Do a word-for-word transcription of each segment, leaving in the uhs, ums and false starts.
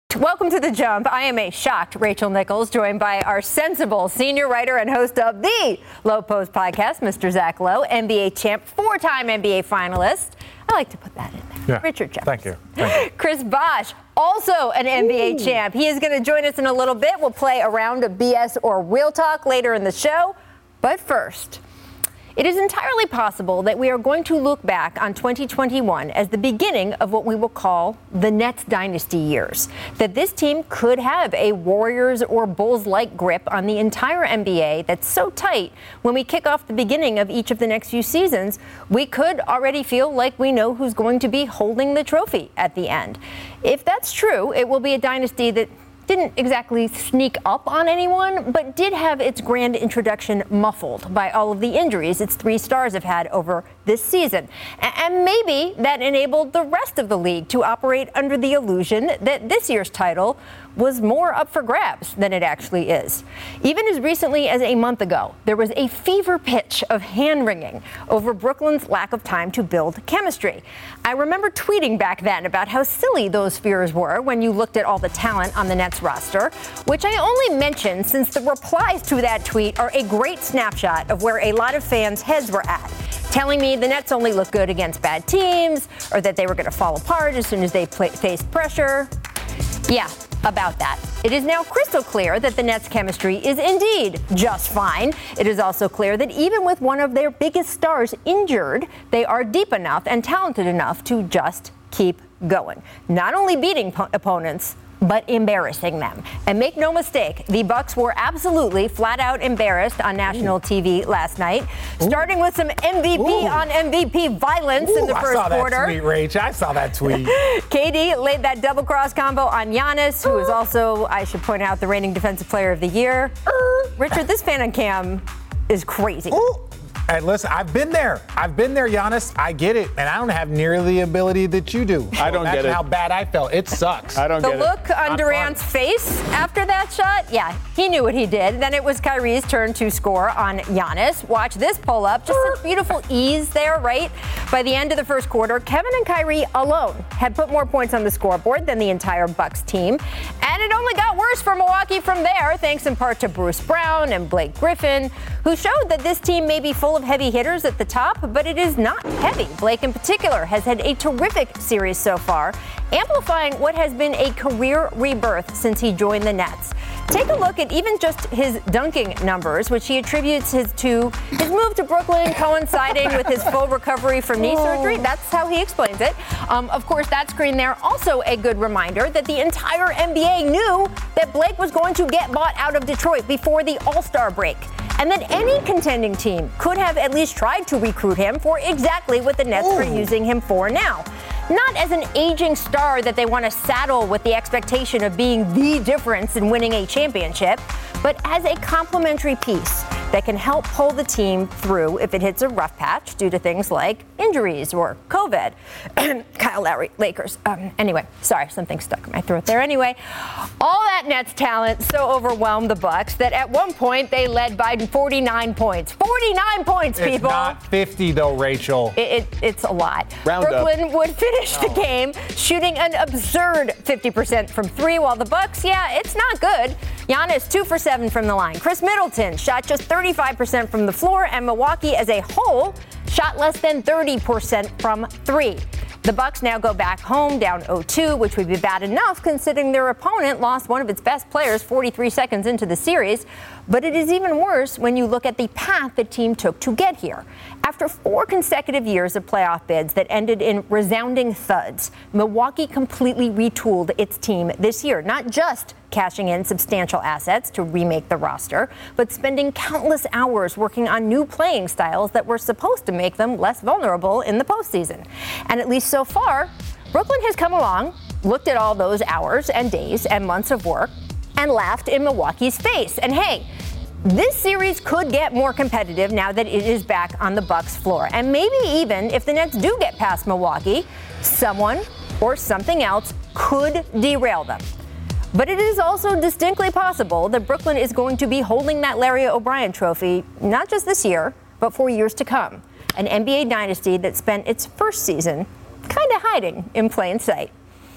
Welcome to The Jump. I am a shocked Rachel Nichols, joined by our sensible senior writer and host of the Low Post podcast, Mister Zach Lowe, N B A champ, four-time N B A finalist. I like to put that in there. Yeah. Richard Jefferson. Thank you. Thank you. Chris Bosh, also an N B A Ooh. champ. He is going to join us in a little bit. We'll play a round of B S or Real Talk later in the show. But first, it is entirely possible that we are going to look back on twenty twenty-one as the beginning of what we will call the Nets dynasty years. That this team could have a Warriors or Bulls-like grip on the entire N B A that's so tight when we kick off the beginning of each of the next few seasons, we could already feel like we know who's going to be holding the trophy at the end. If that's true, it will be a dynasty that didn't exactly sneak up on anyone, but did have its grand introduction muffled by all of the injuries its three stars have had over this season. And maybe that enabled the rest of the league to operate under the illusion that this year's title was more up for grabs than it actually is. Even as recently as a month ago, there was a fever pitch of hand-wringing over Brooklyn's lack of time to build chemistry. I remember tweeting back then about how silly those fears were when you looked at all the talent on the Nets roster, which I only mention since the replies to that tweet are a great snapshot of where a lot of fans' heads were at, telling me the Nets only look good against bad teams or that they were going to fall apart as soon as they play- faced pressure. Yeah, about that. It is now crystal clear that the Nets' chemistry is indeed just fine. It is also clear that even with one of their biggest stars injured, they are deep enough and talented enough to just keep going. Not only beating po- opponents, but embarrassing them. And make no mistake, the Bucks were absolutely flat out embarrassed on national Ooh. T V last night, Ooh. starting with some M V P Ooh. on M V P violence Ooh, in the first I saw quarter. That tweet, Rach. I saw that tweet. K D laid that double cross combo on Giannis, who is also, I should point out, the reigning defensive player of the year. Richard, this fan on cam is crazy. Ooh. Hey, listen, I've been there. I've been there, Giannis. I get it. And I don't have nearly the ability that you do. I don't get it. how bad I felt. It sucks. I don't the get it. The look on Not Durant's fun. face after that shot, yeah, he knew what he did. Then it was Kyrie's turn to score on Giannis. Watch this pull up. Just such beautiful ease there, right? By the end of the first quarter, Kevin and Kyrie alone had put more points on the scoreboard than the entire Bucks team. And it only got worse for Milwaukee from there, thanks in part to Bruce Brown and Blake Griffin, who showed that this team may be full of heavy hitters at the top, but it is not heavy. Blake in particular has had a terrific series so far, amplifying what has been a career rebirth since he joined the Nets. Take a look at even just his dunking numbers, which he attributes his to his move to Brooklyn coinciding with his full recovery from knee surgery. That's how he explains it. Um, of course, that screen there also a good reminder that the entire N B A knew that Blake was going to get bought out of Detroit before the All-Star break, and that any contending team could have at least tried to recruit him for exactly what the Nets Ooh. are using him for now. Not as an aging star that they want to saddle with the expectation of being the difference in winning a championship, but as a complementary piece that can help pull the team through if it hits a rough patch due to things like injuries or COVID. Kyle Lowry, Lakers. Um, anyway, sorry, something stuck in my throat there. Anyway, all that Nets talent so overwhelmed the Bucks that at one point they led by forty-nine points. forty-nine points, it's people. It's not fifty, though, Rachel. It, it, it's a lot. Round Brooklyn up. would finish No. the game shooting an absurd fifty percent from three, while the Bucks, yeah, it's not good. Giannis, two for seven from the line. Chris Middleton shot just thirty-five percent from the floor, and Milwaukee as a whole shot less than thirty percent from three. The Bucks now go back home down oh two, which would be bad enough considering their opponent lost one of its best players forty-three seconds into the series. But it is even worse when you look at the path the team took to get here. After four consecutive years of playoff bids that ended in resounding thuds, Milwaukee completely retooled its team this year, not just cashing in substantial assets to remake the roster, but spending countless hours working on new playing styles that were supposed to make them less vulnerable in the postseason. And at least so far, Brooklyn has come along, looked at all those hours and days and months of work, and laughed in Milwaukee's face. And hey, this series could get more competitive now that it is back on the Bucks floor. And maybe even if the Nets do get past Milwaukee, someone or something else could derail them. But it is also distinctly possible that Brooklyn is going to be holding that Larry O'Brien trophy, not just this year, but for years to come. An N B A dynasty that spent its first season kind of hiding in plain sight.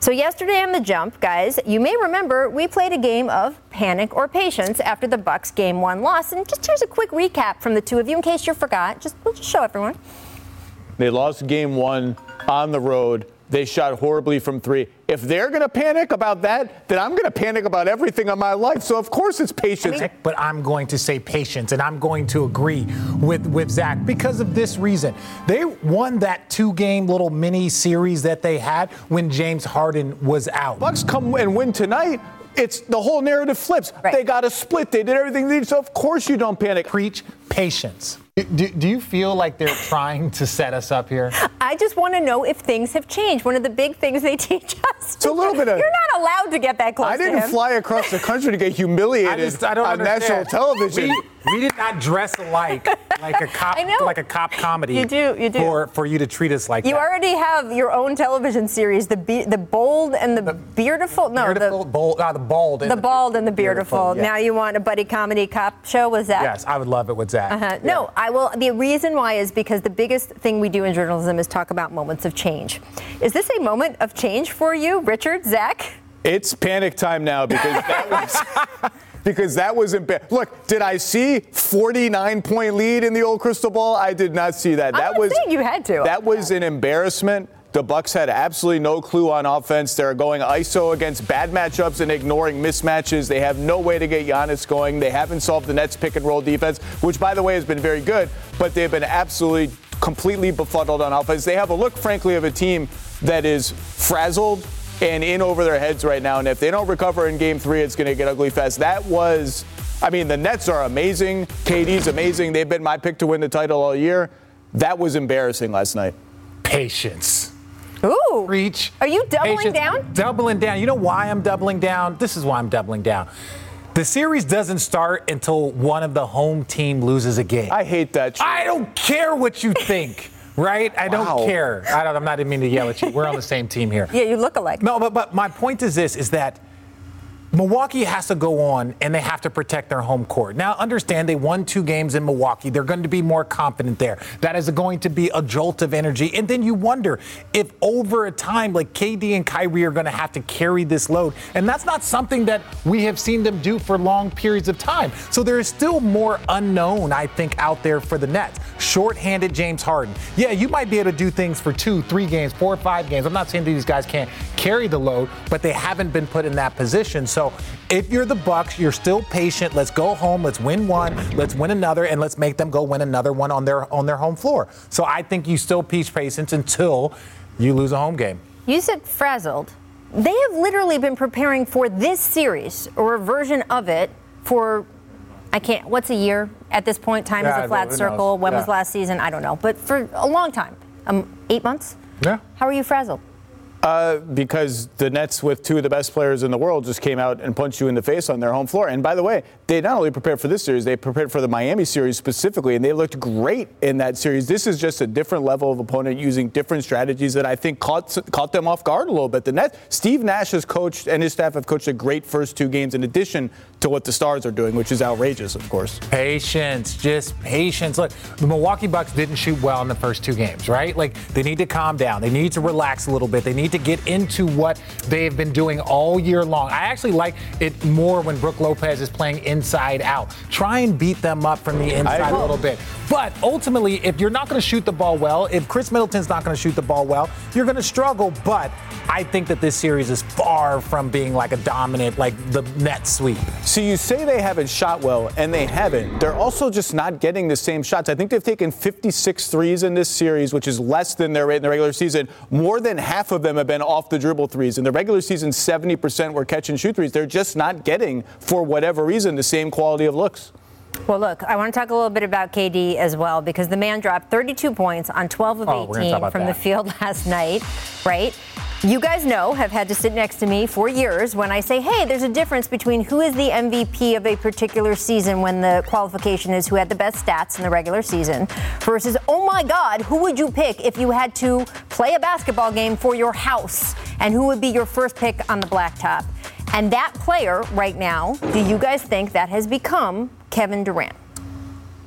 So yesterday on The Jump, guys, you may remember we played a game of Panic or Patience after the Bucks game one loss. And just here's a quick recap from the two of you in case you forgot. Just, we'll just show everyone. They lost game one on the road. They shot horribly from three. If they're going to panic about that, then I'm going to panic about everything in my life. So, of course, it's patience. I mean, but I'm going to say patience, and I'm going to agree with, with Zach because of this reason. They won that two-game little mini-series that they had when James Harden was out. Bucks come and win tonight. It's the whole narrative flips. Right. They got a split. They did everything they did. So, of course, you don't panic. Preach patience. Do, do you feel like they're trying to set us up here? I just want to know if things have changed. One of the big things they teach us. It's a little bit of. You're not allowed to get that close I to didn't him. fly across the country to get humiliated I just, I don't on understand. national television. We, we did not dress alike like a cop, I know. like a cop comedy. You do, you do. For, for you to treat us like You that. already have your own television series, the be- the bold and the, the beardiful. No, Beautiful, the bold, uh, the bald. And the bald and the beautiful. yeah. Now you want a buddy comedy cop show? Was that? Yes, I would love it with Zach. Uh-huh. Yeah. No, I will. The reason why is because the biggest thing we do in journalism is talk about moments of change. Is this a moment of change for you, Richard, Zach? It's panic time now because that was because that was embar- Look, did I see forty-nine point lead in the old crystal ball? I did not see that. That I'm was saying you had to. That was an embarrassment. The Bucks had absolutely no clue on offense. They're going I S O against bad matchups and ignoring mismatches. They have no way to get Giannis going. They haven't solved the Nets pick and roll defense, which, by the way, has been very good, but they've been absolutely completely befuddled on offense. They have a look, frankly, of a team that is frazzled and in over their heads right now. And if they don't recover in game three, it's going to get ugly fast. That was, I mean, the Nets are amazing. K D's amazing. They've been my pick to win the title all year. That was embarrassing last night. Patience. Ooh. Reach. Are you doubling Patience. down? Doubling down. You know why I'm doubling down? This is why I'm doubling down. The series doesn't start until one of the home team loses a game. I hate that. I don't care what you think, right? I Wow. don't care. I don't, I'm not even meaning to yell at you. We're on the same team here. Yeah, you look alike. No, but, but my point is this, is that Milwaukee has to go on and they have to protect their home court. Now, understand they won two games in Milwaukee. They're going to be more confident there. That is going to be a jolt of energy. And then you wonder if over a time, like K D and Kyrie are going to have to carry this load. And that's not something that we have seen them do for long periods of time. So there is still more unknown, I think, out there for the Nets. Short-handed James Harden. Yeah, you might be able to do things for two, three games, four or five games. I'm not saying that these guys can't carry the load, but they haven't been put in that position. So if you're the Bucks, you're still patient. Let's go home. Let's win one. Let's win another, and let's make them go win another one on their on their home floor. So I think you still teach patience until you lose a home game. You said frazzled. They have literally been preparing for this series or a version of it for, I can't, what's a year at this point? Time Yeah, is a flat who circle. knows? When was Yeah. last season? I don't know. But for a long time, um, eight months? Yeah. How are you frazzled? Uh, because the Nets, with two of the best players in the world, just came out and punched you in the face on their home floor. And by the way, they not only prepared for this series, they prepared for the Miami series specifically, and they looked great in that series. This is just a different level of opponent using different strategies that I think caught caught them off guard a little bit. The Nets, Steve Nash has coached, and his staff have coached a great first two games in addition to what the Stars are doing, which is outrageous, of course. Patience, just patience. Look, the Milwaukee Bucks didn't shoot well in the first two games, right? Like, they need to calm down. They need to relax a little bit. They need to get into what they've been doing all year long. I actually like it more when Brook Lopez is playing inside out. Try and beat them up from the inside a little bit. But ultimately, if you're not going to shoot the ball well, if Chris Middleton's not going to shoot the ball well, you're going to struggle. But I think that this series is far from being like a dominant, like the Nets sweep. So you say they haven't shot well, and they haven't. They're also just not getting the same shots. I think they've taken fifty-six threes in this series, which is less than their rate in the regular season. More than half of them have been off the dribble threes. In the regular season, seventy percent were catch and shoot threes. They're just not getting, for whatever reason, the same quality of looks. Well, look, I want to talk a little bit about K D as well, because the man dropped thirty-two points on twelve of Oh, we're gonna talk eighteen about from that. the field last night, right? You guys know, have had to sit next to me for years when I say, hey, there's a difference between who is the M V P of a particular season when the qualification is who had the best stats in the regular season versus, oh my God, who would you pick if you had to play a basketball game for your house, and who would be your first pick on the blacktop? And that player right now, do you guys think that has become Kevin Durant?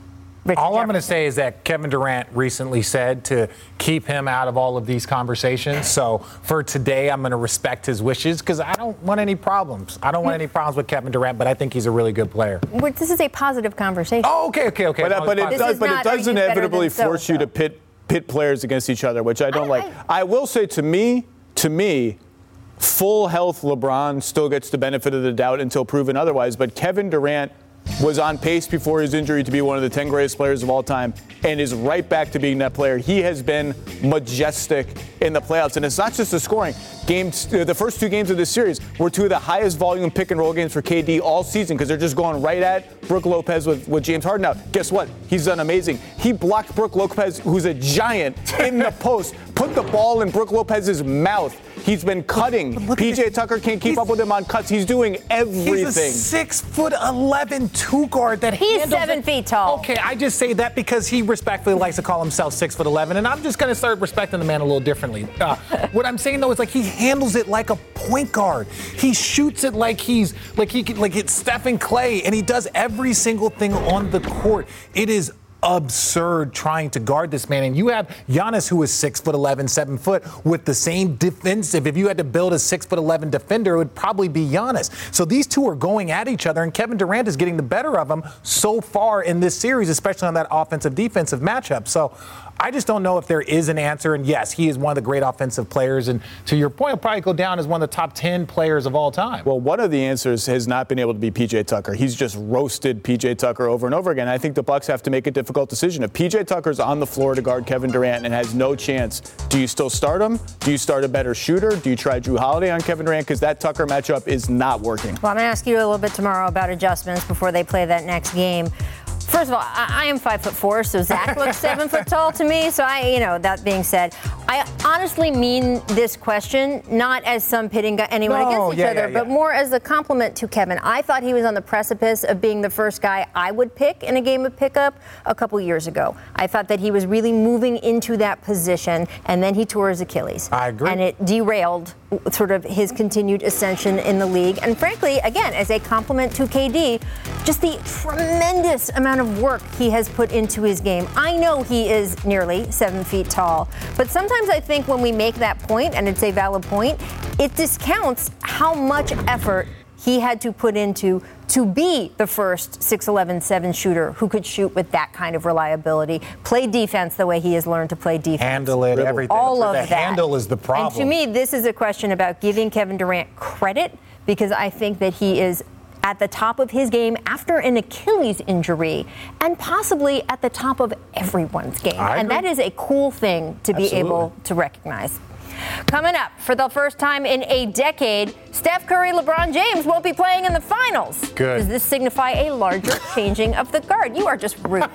Richard All I'm Jefferson. going to say is that Kevin Durant recently said to keep him out of all of these conversations. So for today, I'm going to respect his wishes because I don't want any problems. I don't want any problems with Kevin Durant, but I think he's a really good player. Well, this is a positive conversation. Oh, okay, okay, okay. But, uh, but it This does, is but not, it are does you better inevitably than force you so-and-so? to pit pit players against each other, which I don't I- like. I, I will say to me, to me, full health LeBron still gets the benefit of the doubt until proven otherwise. But Kevin Durant was on pace before his injury to be one of the ten greatest players of all time and is right back to being that player. He has been majestic in the playoffs. And it's not just the scoring. Games, the first two games of this series were two of the highest volume pick and roll games for K D all season because they're just going right at Brook Lopez with, with James Harden. Now, guess what? He's done amazing. He blocked Brook Lopez, who's a giant, in the post, put the ball in Brook Lopez's mouth. He's been cutting. P J Tucker can't keep up with him on cuts. He's doing everything. He's a six foot eleven two guard that He's handles seven it. feet tall. Okay, I just say that because he respectfully likes to call himself six foot eleven, and I'm just going to start respecting the man a little differently. Uh, what I'm saying though is like he handles it like a point guard. He shoots it like he's like he like it's Stephen Clay, and he does every single thing on the court. It is absurd trying to guard this man. And you have Giannis, who is six foot eleven, seven foot, with the same defensive. If you had to build a six foot eleven defender, it would probably be Giannis. So these two are going at each other, and Kevin Durant is getting the better of them so far in this series, especially on that offensive defensive matchup. So I just don't know if there is an answer. And yes, he is one of the great offensive players. And to your point, he'll probably go down as one of the top ten players of all time. Well, one of the answers has not been able to be P J Tucker. He's just roasted P J Tucker over and over again. I think the Bucks have to make a difficult decision. If P J Tucker's on the floor to guard Kevin Durant and has no chance, do you still start him? Do you start a better shooter? Do you try Drew Holiday on Kevin Durant? Because that Tucker matchup is not working. Well, I'm going to ask you a little bit tomorrow about adjustments before they play that next game. First of all, I, I am five foot four, so Zach looks seven foot tall to me. So I, you know, that being said, I honestly mean this question not as some pitting anyone No, against each yeah, other, yeah, yeah. but more as a compliment to Kevin. I thought he was on the precipice of being the first guy I would pick in a game of pickup a couple years ago. I thought that he was really moving into that position, and then he tore his Achilles. I agree. And it derailed sort of his continued ascension in the league. And frankly, again, as a compliment to K D, just the tremendous amount of work he has put into his game. I know he is nearly seven feet tall, but sometimes I think when we make that point, and it's a valid point, it discounts how much effort he had to put into to be the first six eleven seven shooter who could shoot with that kind of reliability, play defense the way he has learned to play defense. Handle it, Dribble. everything. All of the that. handle is the problem. And to me, this is a question about giving Kevin Durant credit because I think that he is at the top of his game after an Achilles injury and possibly at the top of everyone's game. I And agree. that is a cool thing to be Absolutely. able to recognize. Coming up, for the first time in a decade, Steph Curry, LeBron James won't be playing in the finals. Good. Does this signify a larger changing of the guard? You are just rude.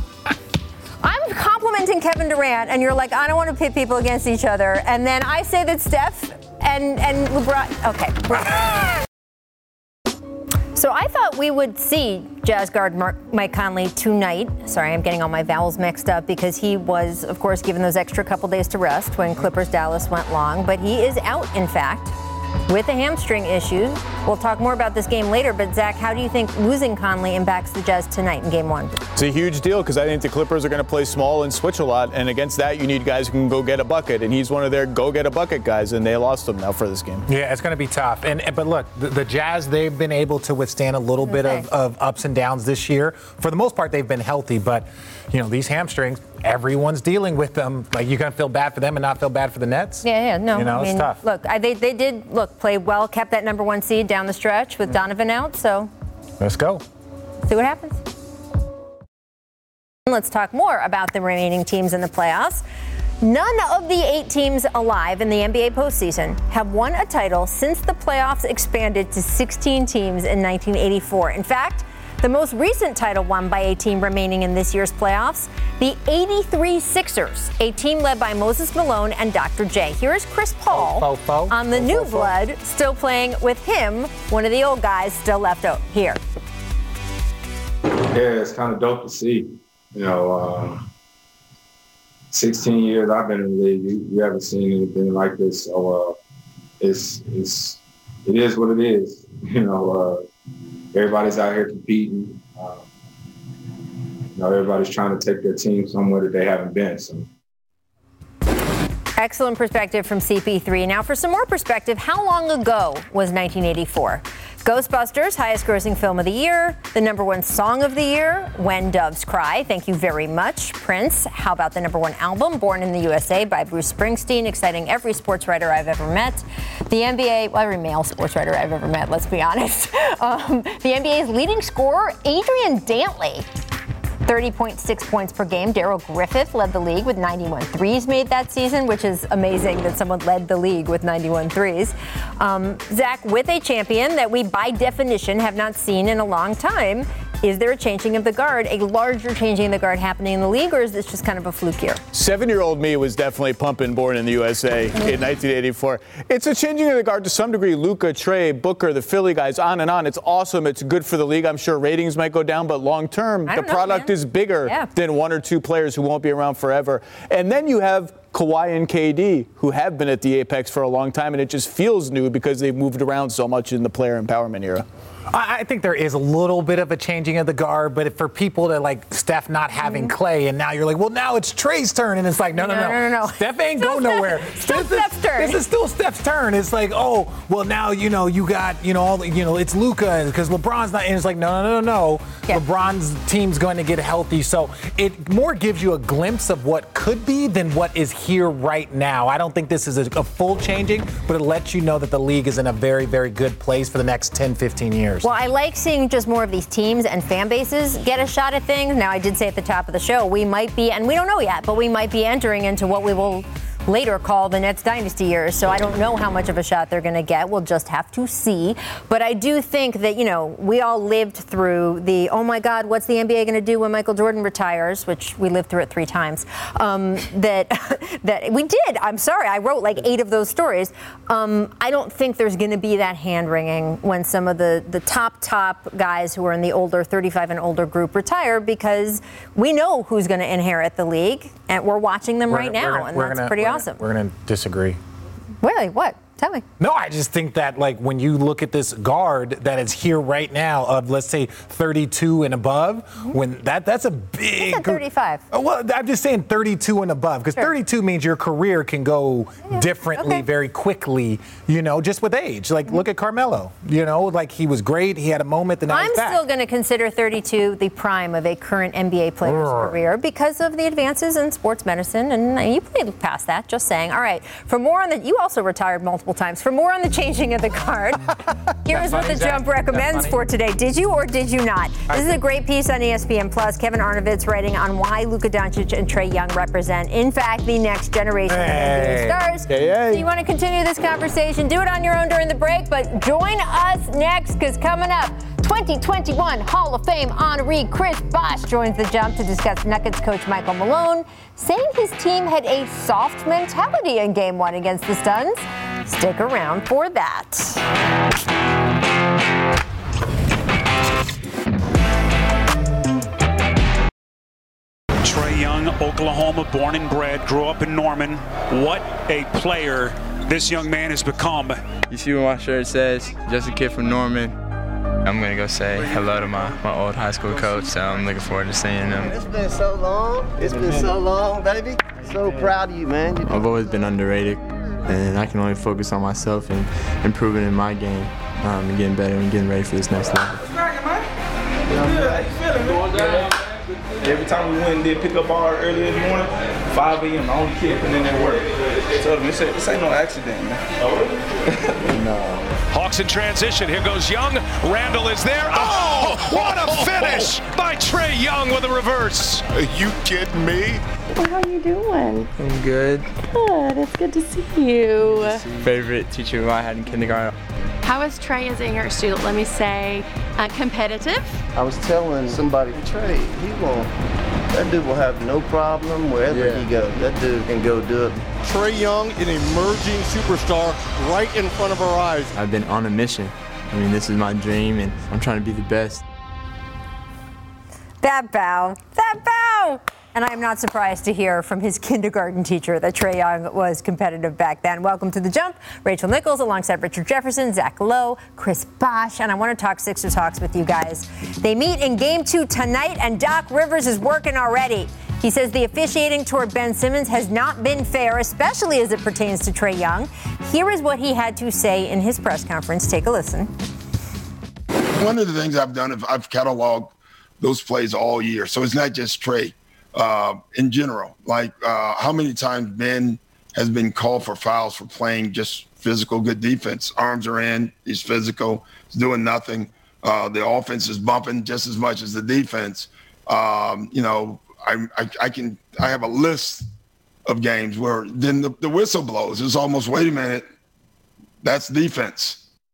I'm complimenting Kevin Durant, and you're like, I don't want to pit people against each other. And then I say that Steph and, and LeBron. Okay. So I thought we would see Jazz guard Mark, Mike Conley tonight. Sorry, I'm getting all my vowels mixed up because he was, of course, given those extra couple days to rest when Clippers Dallas went long. But he is out, in fact, with a hamstring issue. We'll talk more about this game later. But, Zach, how do you think losing Conley impacts the Jazz tonight in game one? It's a huge deal because I think the Clippers are going to play small and switch a lot. And against that, you need guys who can go get a bucket. And he's one of their go get a bucket guys. And they lost him now for this game. Yeah, it's going to be tough. And but look, the, the Jazz, they've been able to withstand a little bit of, of ups and downs this year. For the most part, they've been healthy. But, you know, these hamstrings, everyone's dealing with them. Like, you're going to feel bad for them and not feel bad for the Nets? Yeah, yeah, no. You know, I mean, it's tough. Look, I, they, they did, look, play well, kept that number one seed down the stretch with Donovan out. So Let's go. see what happens. Let's talk more about the remaining teams in the playoffs. None of the eight teams alive in the N B A postseason have won a title since the playoffs expanded to sixteen teams in nineteen eighty-four. In fact, the most recent title won by a team remaining in this year's playoffs, the eighty-three Sixers, a team led by Moses Malone and Doctor J. Here's Chris Paul Fo, fo, fo. on the Fo, new fo, fo. blood, still playing with him, one of the old guys still left out here. Yeah, it's kind of dope to see. You know, uh, sixteen years I've been in the league, you, you haven't seen anything like this. So uh, it's it's it is what it is. You know, uh, everybody's out here competing. Uh, You know, everybody's trying to take their team somewhere that they haven't been. So. Excellent perspective from C P three. Now for some more perspective, how long ago was nineteen eighty-four? Ghostbusters, highest grossing film of the year. The number one song of the year, When Doves Cry. Thank you very much. Prince, how about the number one album, Born in the U S A by Bruce Springsteen, exciting every sports writer I've ever met. The N B A, well, every male sports writer I've ever met, let's be honest. Um, the N B A's leading scorer, Adrian Dantley. thirty point six points per game. Darryl Griffith led the league with ninety-one threes made that season, which is amazing that someone led the league with ninety-one threes. Um, Zach, with a champion that we by definition have not seen in a long time, is there a changing of the guard, a larger changing of the guard happening in the league, or is this just kind of a fluke year? Seven-year-old me was definitely pumping Born in the U S A in nineteen eighty-four. It's a changing of the guard to some degree. Luka, Trey, Booker, the Philly guys, on and on. It's awesome. It's good for the league. I'm sure ratings might go down, but long-term, the know, product man. is bigger yeah. than one or two players who won't be around forever. And then you have Kawhi and K D, who have been at the apex for a long time, and it just feels new because they've moved around so much in the player empowerment era. I think there is a little bit of a changing of the guard, but for people to like Steph not having mm-hmm. Clay, and now you're like, well, now it's Trey's turn, and it's like, no, no, no, no, no, no. Steph ain't go nowhere. Still this Steph's is, turn. This is still Steph's turn. It's like, oh, well, now you know you got you know all the, you know it's Luka because LeBron's not, and it's like, no, no, no, no. Yeah. LeBron's team's going to get healthy, so it more gives you a glimpse of what could be than what is here right now. I don't think this is a, a full changing, but it lets you know that the league is in a very, very good place for the next ten, fifteen years. Well, I like seeing just more of these teams and fan bases get a shot at things. Now, I did say at the top of the show, we might be, and we don't know yet, but we might be entering into what we will later call the Nets dynasty years. So I don't know how much of a shot they're going to get. We'll just have to see. But I do think that, you know, we all lived through the, oh my God, what's the N B A going to do when Michael Jordan retires, which we lived through it three times. Um, that that we did. I'm sorry. I wrote like eight of those stories. Um, I don't think there's going to be that hand wringing when some of the, the top, top guys who are in the older thirty-five and older group retire, because we know who's going to inherit the league, and we're watching them we're, right now, gonna, and that's gonna, pretty we're awesome. Gonna, we're going to disagree. Really? What? Tell me. No, I just think that, like, when you look at this guard that is here right now of, let's say, thirty-two and above, mm-hmm. when that that's a big. That's thirty-five. Oh, well, I'm just saying thirty-two and above, because sure. thirty-two means your career can go yeah. differently okay. very quickly, you know, just with age. Like, mm-hmm. look at Carmelo. You know, like, he was great. He had a moment, and now I'm he's back. still going to consider thirty-two the prime of a current N B A player's Urgh. career because of the advances in sports medicine, and you played past that, just saying. All right, for more on the, you also retired multiple times. For more on the changing of the guard, here's what the Jump recommends for today. Did you or did you not? This is a great piece on E S P N Plus. Kevin Arnovitz writing on why Luka Doncic and Trae Young represent, in fact, the next generation hey. of N B A stars. Hey, hey. So you want to continue this conversation, do it on your own during the break, but join us next, because coming up, twenty twenty-one Hall of Fame honoree Chris Bosh joins the Jump to discuss Nuggets coach Michael Malone, saying his team had a soft mentality in Game One against the Suns. Stick around for that. Trae Young, Oklahoma, born and bred, grew up in Norman. What a player this young man has become. You see what my shirt says? Just a kid from Norman. I'm going to go say hello to my, my old high school coach, so I'm looking forward to seeing him. It's been so long. It's been so long, baby. So proud of you, man. I've always been underrated, and I can only focus on myself and improving in my game um, and getting better and getting ready for this next level. What's cracking, man? Good. How you feeling? Every time we went and did pick up bar early in the morning, five a.m., the only kid putting in their work. So this ain't, this ain't no accident, man. Oh, really? No. Hawks in transition. Here goes Young. Randall is there. Oh, what a finish by Trae Young with a reverse. Are you kidding me? How are you doing? I'm good. Good. It's good to see you. Favorite teacher I had in kindergarten. How is Trae as a English student? Let me say, uh, competitive. I was telling somebody, Trae, he won't. That dude will have no problem wherever yeah. he goes. That dude can go do it. Trae Young, an emerging superstar right in front of our eyes. I've been on a mission. I mean, this is my dream, and I'm trying to be the best. That bow. That bow. And I am not surprised to hear from his kindergarten teacher that Trae Young was competitive back then. Welcome to The Jump. Rachel Nichols alongside Richard Jefferson, Zach Lowe, Chris Bosh. And I want to talk Sixers Talks with you guys. They meet in game two tonight, and Doc Rivers is working already. He says the officiating toward Ben Simmons has not been fair, especially as it pertains to Trae Young. Here is what he had to say in his press conference. Take a listen. One of the things I've done is I've cataloged those plays all year. So it's not just Trae. Uh, in general, like uh, how many times Ben has been called for fouls for playing just physical, good defense. Arms are in, he's physical, he's doing nothing. Uh, the offense is bumping just as much as the defense. Um, you know, I, I, I can I have a list of games where then the, the whistle blows. It's almost, wait a minute, that's defense.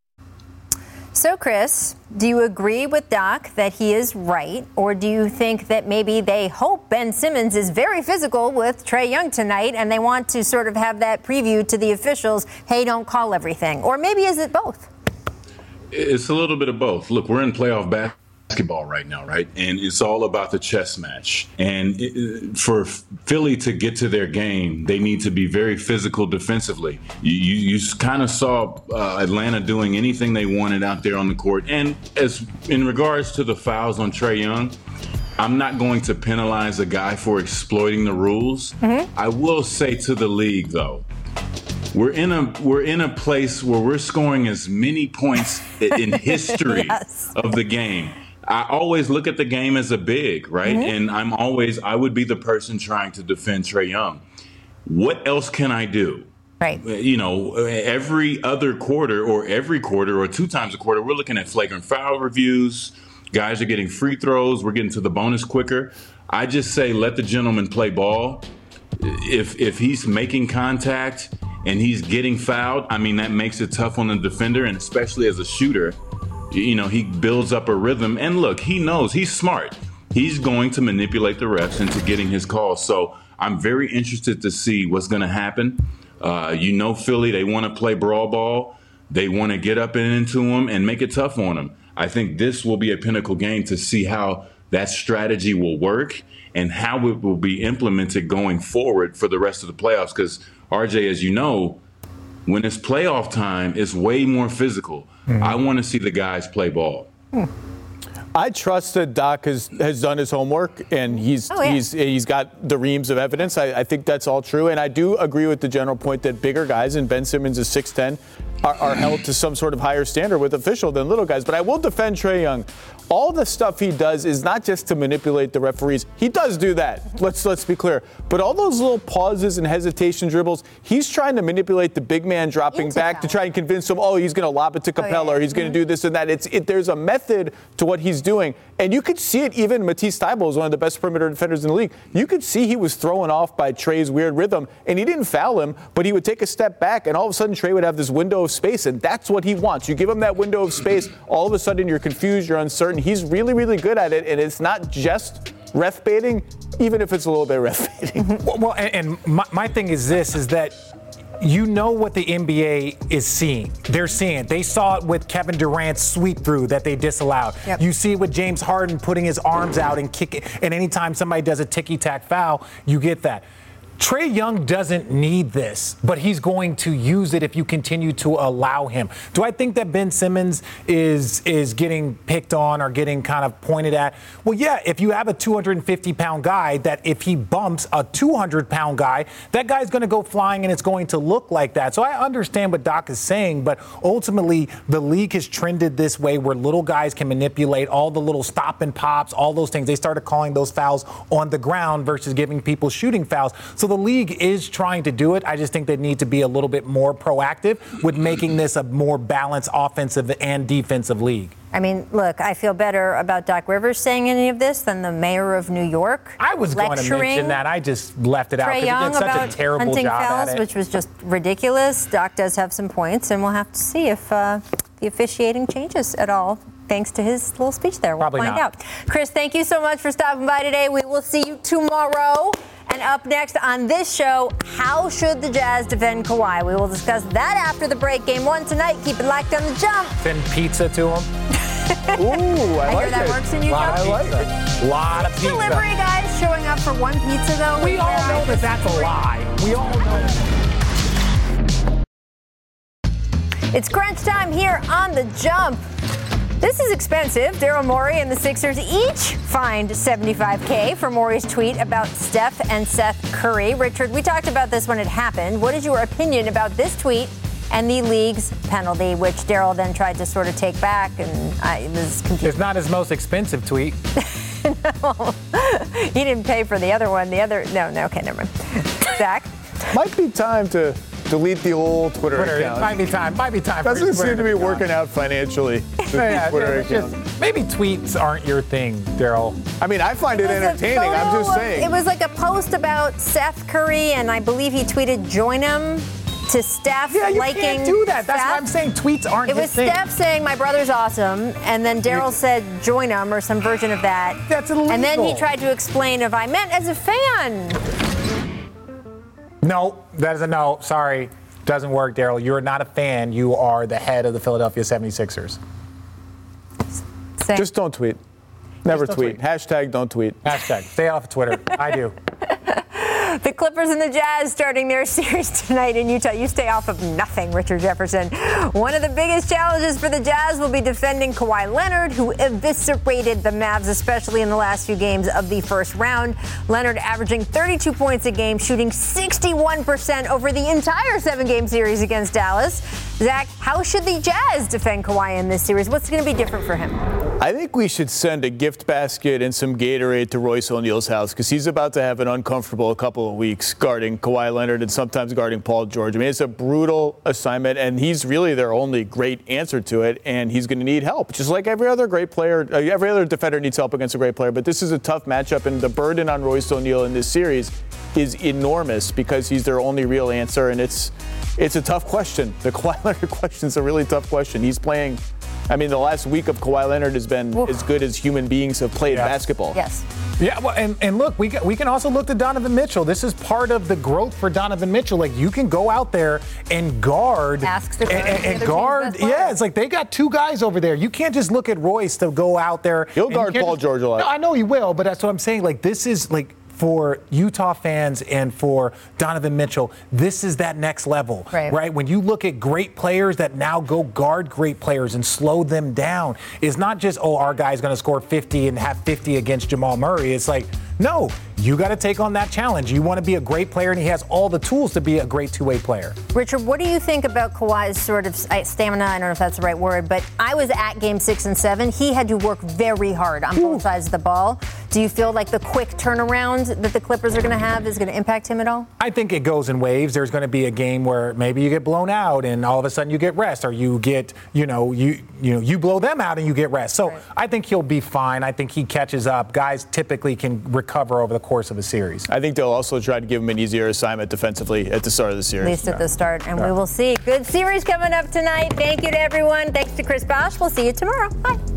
So, Chris, do you agree with Doc that he is right, or do you think that maybe they hope Ben Simmons is very physical with Trae Young tonight and they want to sort of have that preview to the officials, hey, don't call everything? Or maybe is it both? It's a little bit of both. Look, we're in playoff basketball. basketball right now, right? And it's all about the chess match. And it, for Philly to get to their game, they need to be very physical defensively. You, you, you kind of saw uh, Atlanta doing anything they wanted out there on the court. And as in regards to the fouls on Trae Young, I'm not going to penalize a guy for exploiting the rules. Mm-hmm. I will say to the league, though, We're in a we're in a place where we're scoring as many points in history yes. of the game. I always look at the game as a big, right? Mm-hmm. And I'm always, I would be the person trying to defend Trae Young. What else can I do? Right. You know, every other quarter or every quarter or two times a quarter, we're looking at flagrant foul reviews. Guys are getting free throws. We're getting to the bonus quicker. I just say, let the gentleman play ball. If if he's making contact and he's getting fouled, I mean, that makes it tough on the defender, and especially as a shooter. You know, he builds up a rhythm. And look, he knows, he's smart. He's going to manipulate the refs into getting his calls. So I'm very interested to see what's going to happen. Uh, you know, Philly, they want to play brawl ball. They want to get up and into him and make it tough on him. I think this will be a pinnacle game to see how that strategy will work and how it will be implemented going forward for the rest of the playoffs. Because, R J, as you know, when it's playoff time, it's way more physical. Mm-hmm. I want to see the guys play ball. Hmm. I trust that Doc has, has done his homework, and he's oh, yeah. he's he's got the reams of evidence. I, I think that's all true. And I do agree with the general point that bigger guys, and Ben Simmons is six ten, are, are held to some sort of higher standard with official than little guys. But I will defend Trae Young. All the stuff he does is not just to manipulate the referees. He does do that. Let's let's be clear. But all those little pauses and hesitation dribbles, he's trying to manipulate the big man dropping Into back foul. to try and convince him, oh, he's going to lob it to Capella, oh, yeah. or he's mm-hmm. going to do this and that. It's it, there's a method to what he's doing. And you could see it. Even Matisse Thybulle is one of the best perimeter defenders in the league. You could see he was thrown off by Trae's weird rhythm, and he didn't foul him, but he would take a step back, and all of a sudden Trae would have this window of space, and that's what he wants. You give him that window of space, all of a sudden you're confused, you're uncertain. He's really, really good at it, and it's not just ref baiting, even if it's a little bit ref baiting. well, well, and, and my, my thing is this, is that you know what the N B A is seeing. They're seeing it. They saw it with Kevin Durant's sweep through that they disallowed. Yep. You see it with James Harden putting his arms out and kicking. And anytime somebody does a ticky-tack foul, you get that. Trae Young doesn't need this, but he's going to use it if you continue to allow him. Do I think that Ben Simmons is is getting picked on or getting kind of pointed at? Well, yeah, if you have a two hundred fifty pound guy that if he bumps a two hundred pound guy, that guy's going to go flying and it's going to look like that. So I understand what Doc is saying, but ultimately the league has trended this way where little guys can manipulate all the little stop and pops, all those things. They started calling those fouls on the ground versus giving people shooting fouls. So the league is trying to do it. I just think they need to be a little bit more proactive with making this a more balanced offensive and defensive league. I mean, look, I feel better about Doc Rivers saying any of this than the mayor of New York. I was going to mention that. I just left it out because he did such a terrible hunting job fouls, at it. Which was just ridiculous. Doc does have some points, and we'll have to see if uh, the officiating changes at all. Thanks to his little speech there. We'll Probably find not. out. Chris, thank you so much for stopping by today. We will see you tomorrow. And up next on this show, how should the Jazz defend Kawhi? We will discuss that after the break. Game one tonight. Keep it locked on The Jump. Send pizza to him. Ooh, I, I like hear that it. works in Utah. Lot of pizza. Lot of pizza. Delivery guys showing up for one pizza, though. We all know that that's a lie. We all know that. It's crunch time here on The Jump. This is expensive. Daryl Morey and the Sixers each fined seventy-five K for Morey's tweet about Steph and Seth Curry. Richard, we talked about this when it happened. What is your opinion about this tweet and the league's penalty, which Daryl then tried to sort of take back, and I was confused. It's not his most expensive tweet. No, he didn't pay for the other one. The other, no, no, okay, never mind. Zach? Might be time to delete the old Twitter, Twitter account. Might be time. Might be time. Doesn't for seem to be account. working out financially. The Yeah, Twitter yeah, account. just, maybe tweets aren't your thing, Daryl. I mean, I find it, It was a entertaining. I'm photo just of- saying. It was like a post about Seth Curry, and I believe he tweeted "join him" to Steph Yeah, you liking. can't do that. That's Steph. what I'm saying. Tweets aren't It his was thing. Steph saying, "My brother's awesome," and then Daryl said, "Join him," or some version of that. That's illegal. And then he tried to explain if I meant as a fan. No, that is a no. Sorry. Doesn't work, Daryl. You're not a fan. You are the head of the Philadelphia seventy-sixers. Say. Just don't tweet. Never don't tweet. tweet. Hashtag don't tweet. Hashtag. Stay off of Twitter. I do. The Clippers and the Jazz starting their series tonight in Utah. You stay off of nothing, Richard Jefferson. One of the biggest challenges for the Jazz will be defending Kawhi Leonard, who eviscerated the Mavs, especially in the last few games of the first round. Leonard averaging thirty-two points a game, shooting sixty-one percent over the entire seven-game series against Dallas. Zach, how should the Jazz defend Kawhi in this series? What's going to be different for him? I think we should send a gift basket and some Gatorade to Royce O'Neal's house because he's about to have an uncomfortable couple of weeks guarding Kawhi Leonard and sometimes guarding Paul George. I mean, it's a brutal assignment, and he's really their only great answer to it, and he's going to need help, just like every other great player. Uh, every other defender needs help against a great player, but this is a tough matchup, and the burden on Royce O'Neal in this series is enormous because he's their only real answer, and it's it's a tough question. The Kawhi Leonard question is a really tough question. He's playing. I mean, the last week of Kawhi Leonard has been Oof. as good as human beings have played yeah. basketball. Yes. Yeah, well, and, and look, we can, we can also look to Donovan Mitchell. This is part of the growth for Donovan Mitchell. Like, you can go out there and guard. Asks to and, and, and guard. Yeah, it's like they got two guys over there. You can't just look at Royce to go out there. He'll guard Paul just, George a lot. No, I know he will, but that's what I'm saying. Like, this is like, for Utah fans and for Donovan Mitchell, this is that next level, right. right? When you look at great players that now go guard great players and slow them down, it's not just, oh, our guy's going to score fifty and have fifty against Jamal Murray. It's like, no, you got to take on that challenge. You want to be a great player, and he has all the tools to be a great two-way player. Richard, what do you think about Kawhi's sort of stamina? I don't know if that's the right word, but I was at game six and seven. He had to work very hard on both sides of the ball. Do you feel like the quick turnaround that the Clippers are going to have is going to impact him at all? I think it goes in waves. There's going to be a game where maybe you get blown out and all of a sudden you get rest, or you get, you know, you you know, you blow them out and you get rest. So right. I think he'll be fine. I think he catches up. Guys typically can recover over the course of a series. I think they'll also try to give him an easier assignment defensively at the start of the series. At least at yeah. the start, and yeah. we will see. Good series coming up tonight. Thank you to everyone. Thanks to Chris Bosh. We'll see you tomorrow. Bye.